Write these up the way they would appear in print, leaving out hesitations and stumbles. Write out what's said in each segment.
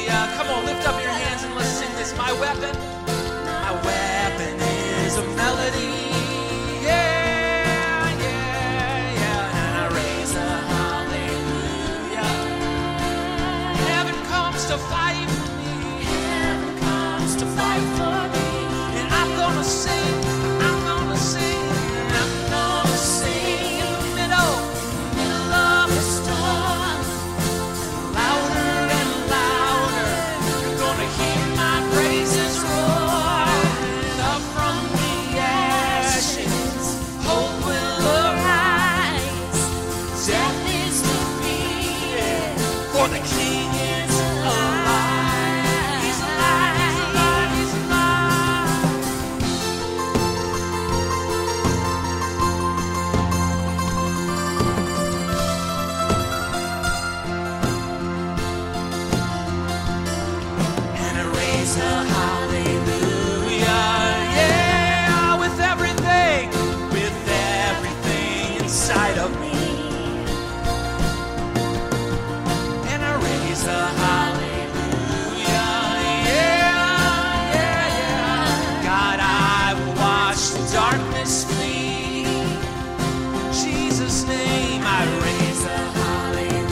Come on, lift up your hands and let's sing this. My weapon is a melody. Yeah, yeah, yeah. And I raise a hallelujah. Heaven comes to fight for me. Heaven comes to fight for me. And I'm gonna sing. I'm gonna sing. I'm gonna sing in the middle of the storm. Louder and louder, you're gonna hear my praises roar. Up from the ashes, hope will arise. Death is defeated, for the King is alive. He's alive, he's alive, he's alive. And I raise a hallelujah, yeah, with everything inside of me. And I raise a hallelujah, yeah, yeah, yeah. God, I will watch the darkness flee. In Jesus' name, I raise a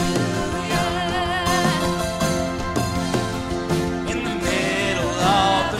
hallelujah. In the middle of the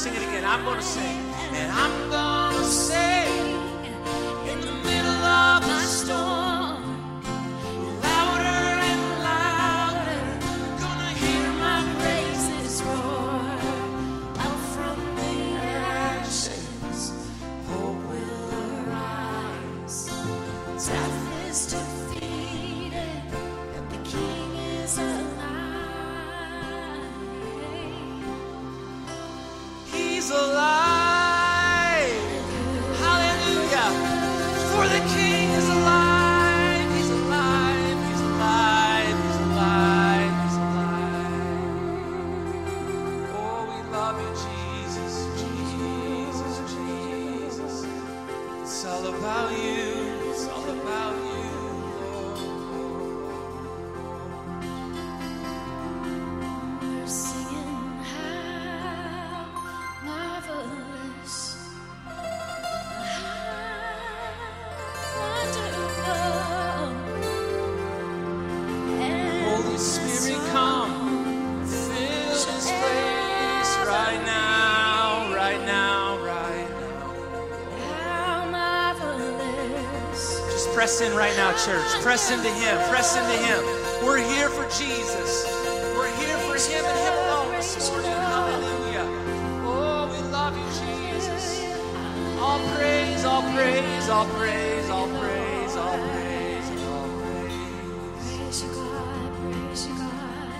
sing it again. I'm gonna sing. And I'm gonna sing in the middle of the storm. Louder and louder, gonna hear my praises roar. Out from the ashes, hope will arise. Death is defeated, and the King is alive. He's alive. Hallelujah. For the King is alive. He's alive. He's alive. He's alive. He's alive. Oh, we love you, Jesus. Jesus, Jesus. It's all about you. It's all about you, Lord. We're singing how marvelous, Holy Spirit, come, fill this place right now, right now, right now. How marvelous. Just press in right now, church. Press into Him. Press into Him. We're here for Jesus. We're here for Him and Him alone this morning. Hallelujah. Oh, we love you, Jesus. All praise, all praise, all praise, all praise, all praise, all praise. Praise you, God, praise you, God.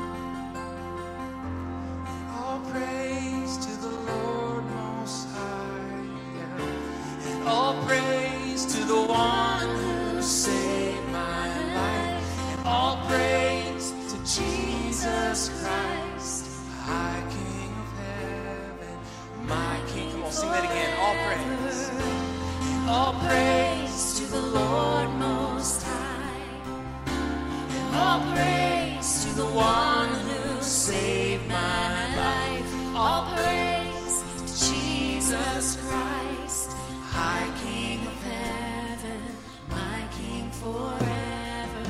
All praise to the Lord Most High. And all praise to the one who saved my life. And all praise to Jesus Christ, my King of heaven, my King. Come on, sing that again. All praise. All praise to the Lord Most High. And all praise to the one who saved my life. All praise to Jesus Christ, High King of heaven, my King forever.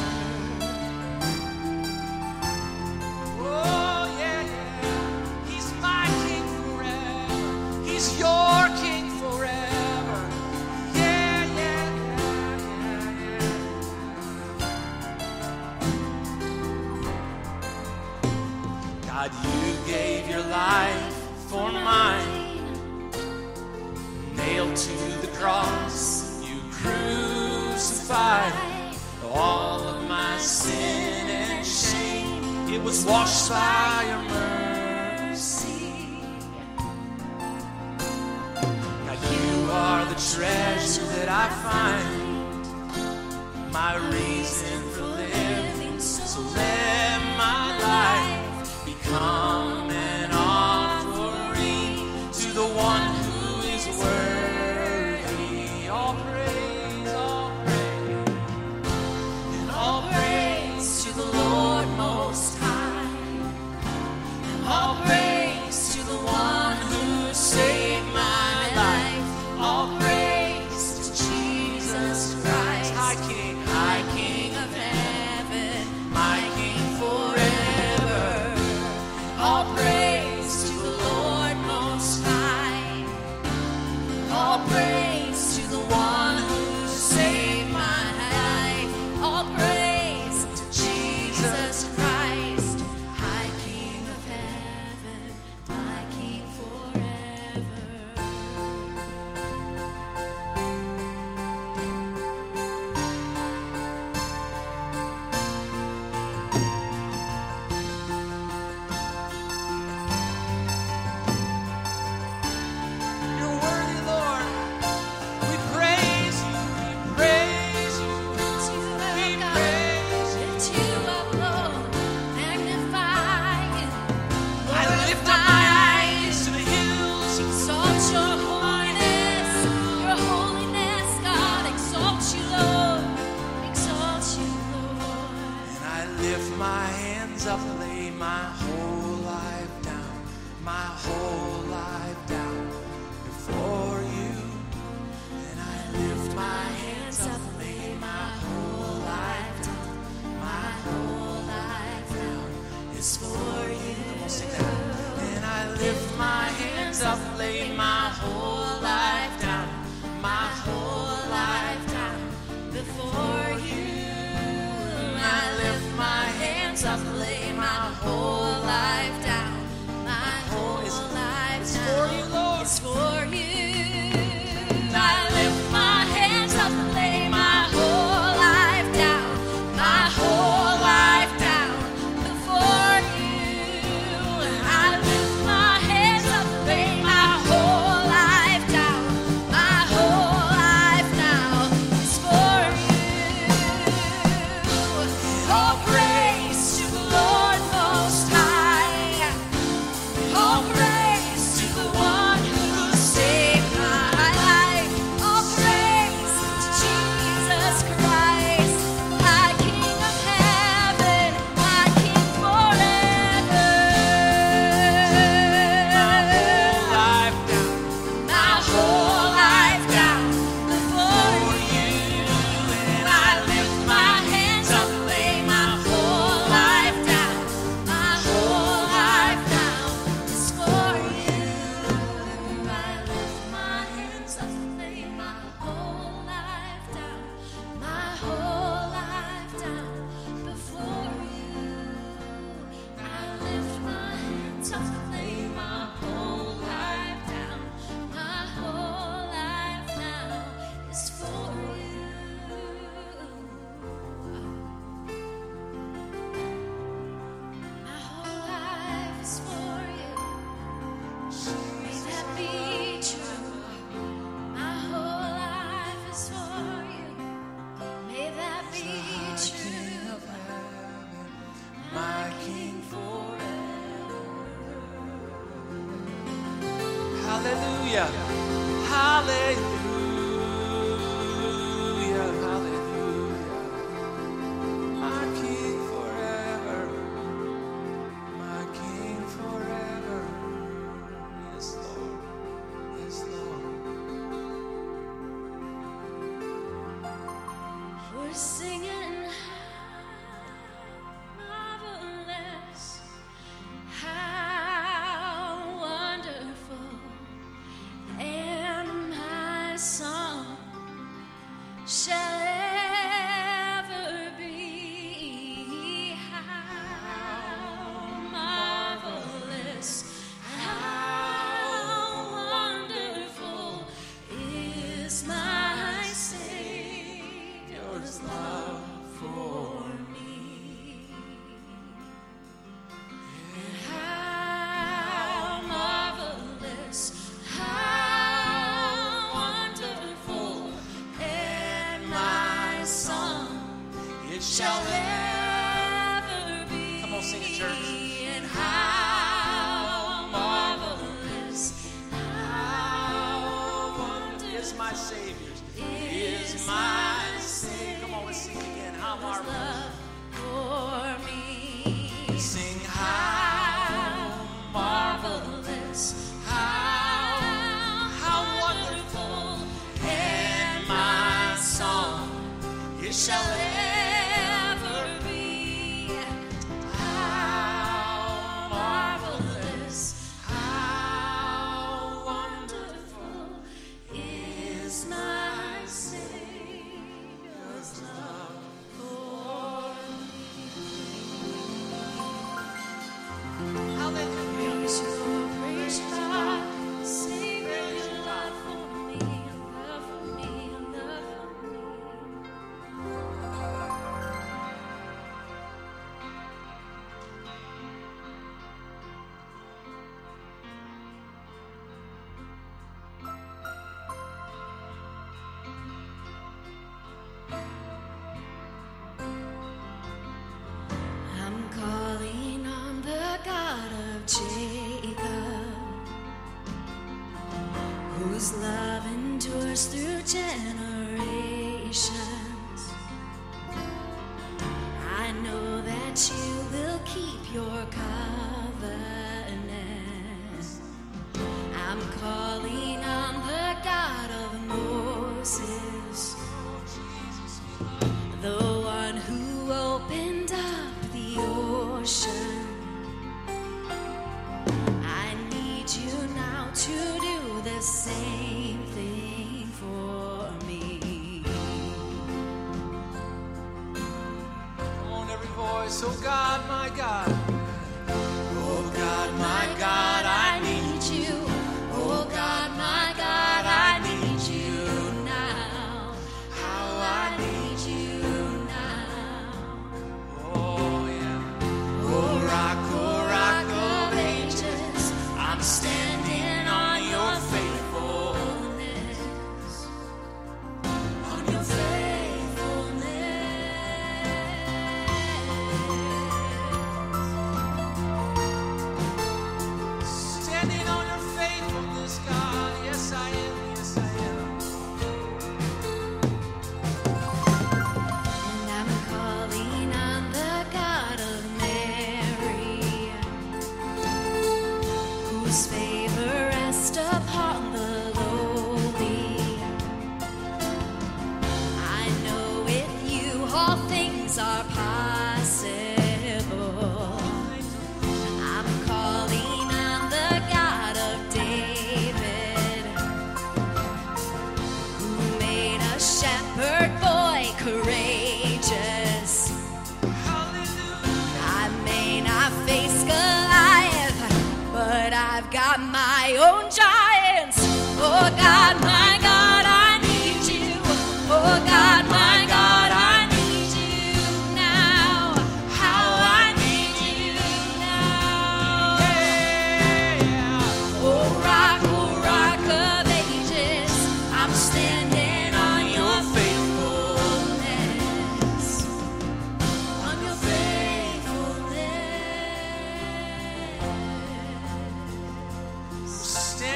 Oh, yeah, yeah. He's my King forever. He's your King forever. Yeah, yeah, yeah, yeah, yeah. God, you gave your life for mine. Nailed to the cross, you crucified all of my sin and shame. It was washed by your mercy. Now you are the treasure that I find, my reason for living. So let my life become an offering to the one who is worthy. All praise, all praise. And all praise to the Lord Most High. And all praise to the one who saved my life. All praise to Jesus Christ, High King of heaven, my King. Hallelujah. Hallelujah. Hallelujah. My King forever. My King forever. Yes, Lord. Yes, Lord. We're singing marvelous, how wonderful, and my song shall ever be. How marvelous, how wonderful is my Savior's love for me. And how marvelous, how wonderful, and my song It shall shall ever be. Come on, sing it, church. And how marvelous, how wonderful is my Savior's. is Is my Savior. Come on, let's sing it again. How marvelous. love for me. Sing how Marvelous, how wonderful, and my song it shall shall ever be. How marvelous, how wonderful is my Savior's love for Hallelujah. praise God, sing your love for me, love for me, love for me. I'm calling on the God of Jacob, whose love endures through generations. I know that you will keep your covenant. I'm calling on the God of Moses, the one who opened up the ocean. I need you now to do the same thing for me. Come on, every voice. Oh God, my God. Oh God, my God, I need you. Oh God, my God, I need you now. How I need you now. Oh yeah. Oh rock of ages. I'm standing on your faithfulness. On your Standing on your faithfulness, God. Yes, I am. Yes, I am. And I'm calling on the God of Mary, whose favor rests upon the lowly. I know with you all things are possible. I'm calling on the God of David, who made a shepherd boy courageous. Hallelujah. I may not face Goliath, but I've got my own giants. Oh God, my God, I need you. Oh God, my God, I need you now. How I need you now. Yeah. Oh rock of ages, I'm standing on your faithfulness. On your faithfulness.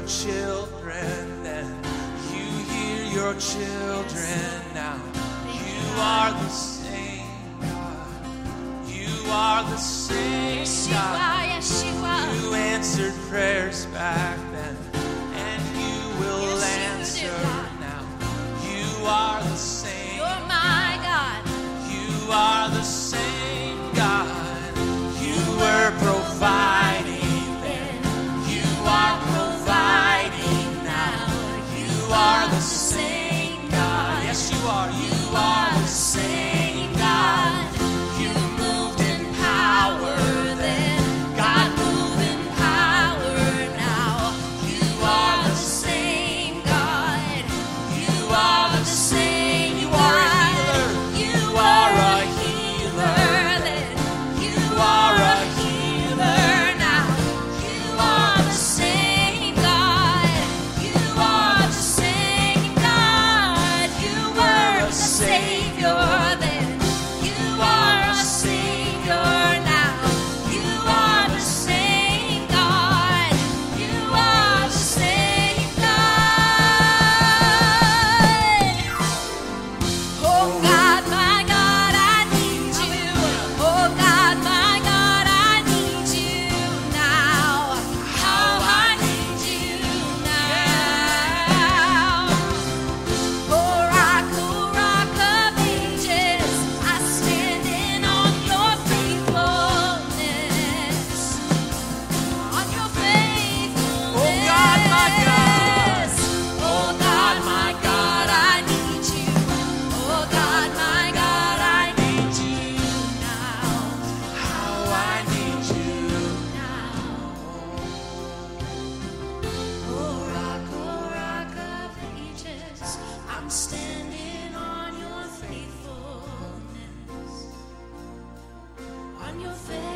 children then. You hear your children now. You are the same God. You are the same God. Yes, you are. You answered prayers back then, and you will answer now. You are the same. You're my God. You are the same God. You were providing then. You are providing now. You are the same God. Yes, you are. You are the same God. You moved in power then. God move in power now. You are the same God. You are the same. You are a healer. You are a healer then. You are a healer now. You are the same God. You are the same God. You were the Savior then. You are a Savior now. You are the same God. You are the same God. Oh God, my God, I need you. Oh God, my God, I need you now. How I need you now. Oh rock of ages, I stand in on your faithfulness. On your faithfulness. Oh God, my God. Oh God, my God, I need you. Oh God, my God, I need you now. How I need you now. Oh rock of ages, I'm standing on your faithfulness. On your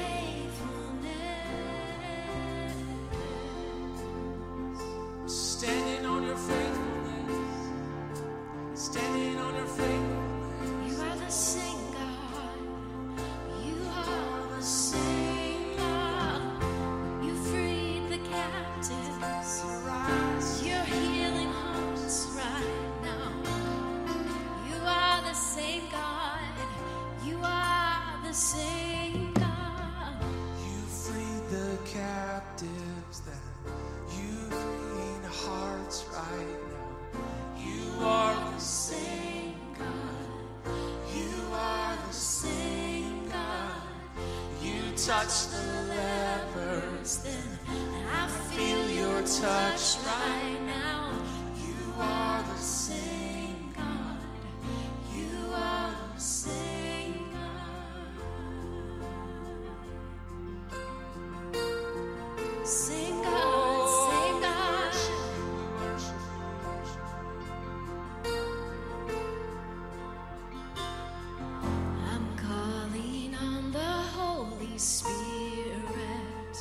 faithfulness. Standing on your faithfulness. Standing on your faithfulness. You are the same God. You are the same God. You freed the captives. You're healing hearts right now. You are the same God. You are the same God. You freed the captives then. You clean hearts right now. You are the same God. You are the same God. You touch the lepers then, and I feel your touch right now. You are the same God. You are the same God. Same God, same God. I'm calling on the Holy Spirit.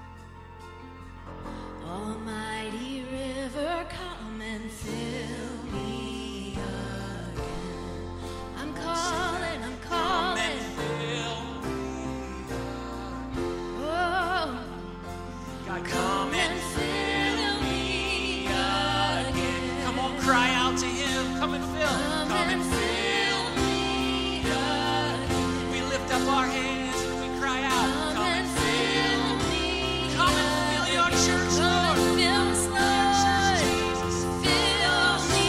Almighty river, come and fill me again. I'm calling, I'm calling. Oh, God, come and fill me again. come on, cry out to Him. Come and fill. Come and fill me again. We lift up our hands and we cry out. Come and fill me Come and fill your church, Come Lord. and fill us, Lord. Fill me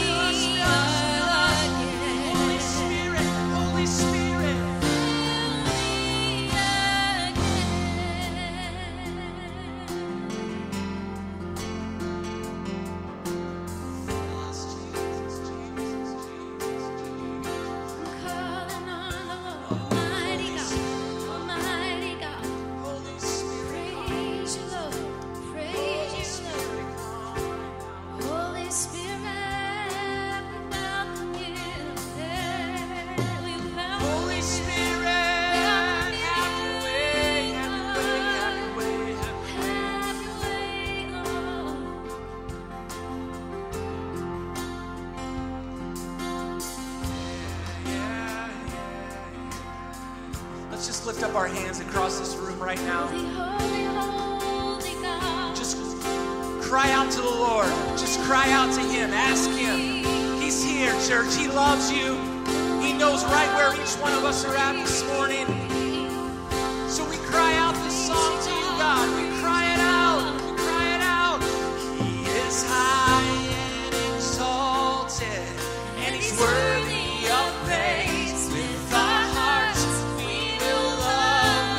again. Holy Spirit, Holy Spirit. Fill me again. just lift up our hands across this room right now. Holy, holy, holy God. Just cry out to the Lord. Just cry out to Him. Ask Him. He's here, church. He loves you. He knows right where each one of us are at this morning. So we cry out this song to you, God. We cry it out. We cry it out. He is high and exalted, and He's worthy of praise. With our hearts we will love,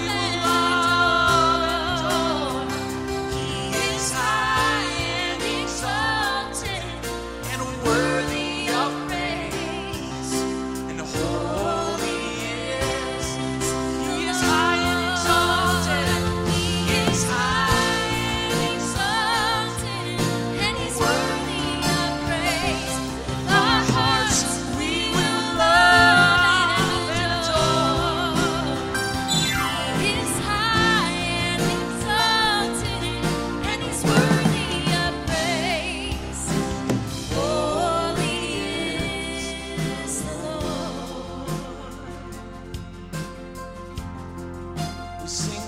and adore. He is high and exalted, and worthy of praise, and holy is. He is high and exalted. He is high and exalted, and He's worthy of praise. With our hearts we will love and adore. He is high and exalted, and He's worthy of praise. Holy is the Lord. We sing